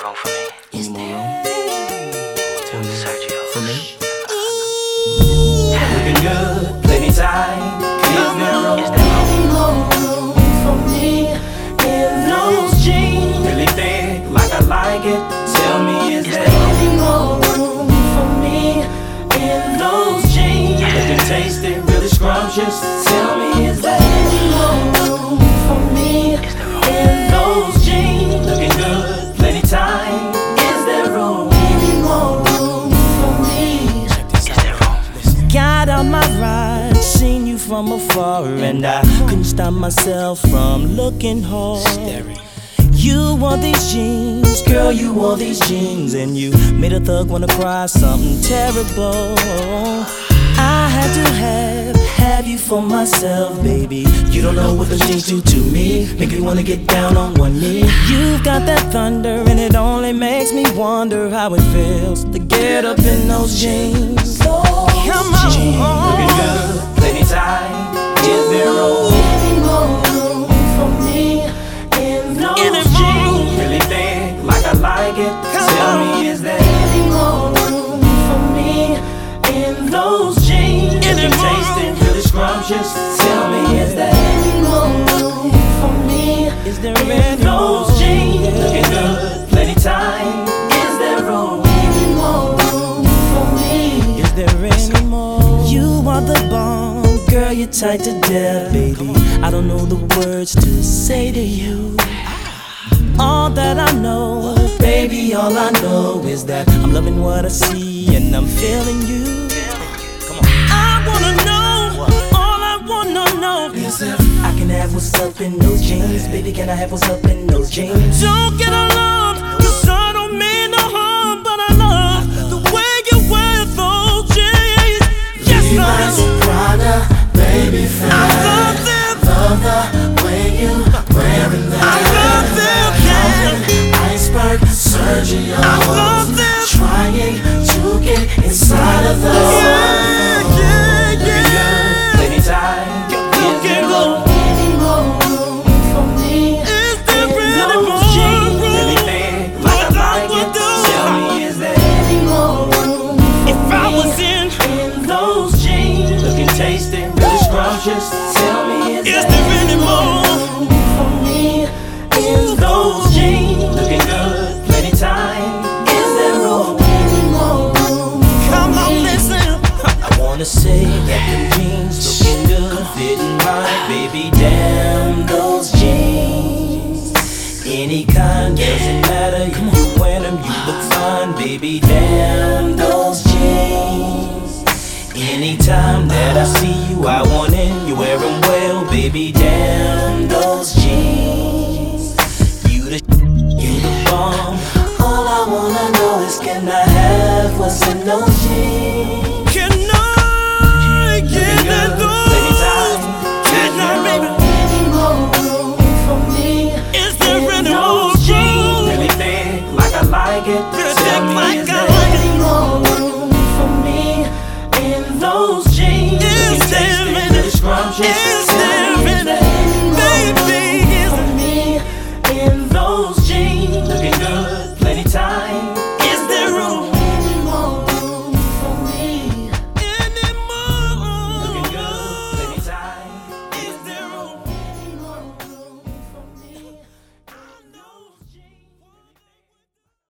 room for me? Any more room? Sergio. For me? Looking good, plenty time. Is there any more room for me in those jeans? really thick, like I like it? Tell me, is there Any more room for me in those jeans? looking tasty, really scrumptious? Tell me, is there Any more room for me in those jeans? looking good, plenty time? Is there room? Any more room for me? Got on my ride, seen you from afar, and I couldn't stop myself from looking hard. You wore these jeans, girl, you wore these jeans, and you made a thug wanna cry something terrible. I had to have you for myself, baby. You don't know what those jeans do to me, make me wanna get down on one knee. You've got that thunder, and it only makes me wonder how it feels to get up in those jeans. Come on. Looking good, plenty time. Is there room? Any more room for me in those Any more jeans? Really thick, like I like it? Tell me, is there Any more room for me in those jeans? looking tasty, really scrumptious? Tell me, is there Any more room for me Is there in any those more? jeans? looking good, plenty time? Is there room? Any more room for me? Is there any more? You are the bomb, girl, you're tight to death, baby. I don't know the words to say to you. All that I know, baby, all I know is that I'm loving what I see and I'm feeling you. I wanna know, all I wanna know is if I can have what's up in those jeans. Baby, can I have what's up in those jeans? Don't get alarmed, 'cause I don't mean no harm, but I love the way you wear those jeans. Yes, I do. Prada, baby, I love them. love the way you wearing them. I love them, yeah. Iceberg, Sergio, I love them. trying to get inside of the Yeah, yeah. Plenty time? Is there room? Any more room for me? Is there really more Really room? thick, like I like it? Tell me, is there Any more room for If I me was in, in those jeans? looking tasty, really scrumptious? Tell me, is there any more? Room for me in those jeans? looking good, plenty time? Is there room? Any more room? Come on, listen. I wanna say that the jeans looking good, fitting right, baby. Damn those jeans. Any kind doesn't matter. You wear them, you look fine, baby. Damn those jeans. Anytime that I see you, I want in. You wear them well, baby. Damn those jeans. You the bomb. All I wanna know is can I have what's in those jeans?